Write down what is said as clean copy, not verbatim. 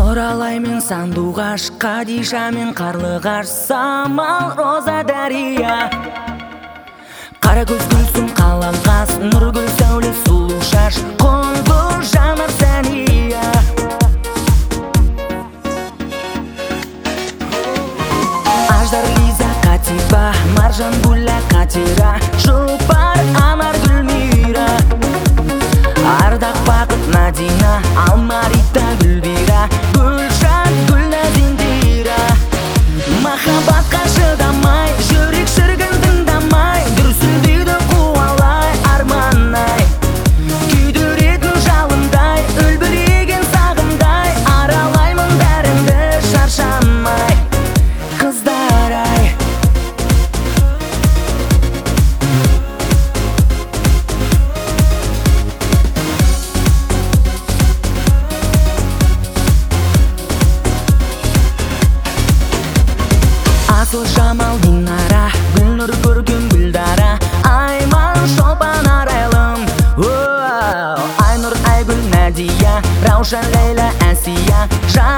Нұралай мен сандуғаш, Қадиша мен қарлығаш, Самал, Роза, Дария. Қара көз гүлсің қаламқас, нұргүл сәуле сұлу шаш, құлбыл жанар Сәния. Аждар, Лиза, Катиба, Маржан, Гүлла, Катира, Жұпар, Анар, Гүлмира, Ардақ, Бақыт, Надина, Алмарита, Гүлбира, Гүлшат, Гүлназиндира. Махаббатқа шыдамай, жүрек шіркін тыңдамай, дүрсілдейді қуалай арманай. Күйдіретін жалындай, үлбіреген сағымдай, аралаймын бәріңді шаршамай. Қыздар-ай, Асыл, Жамал, Динара, Гүлнұр, көркем, Гүлдара, Айман, Шолпан, Арайлым, Айнұр, Айгүл, Надия, Раушан, Лейла, Әсия.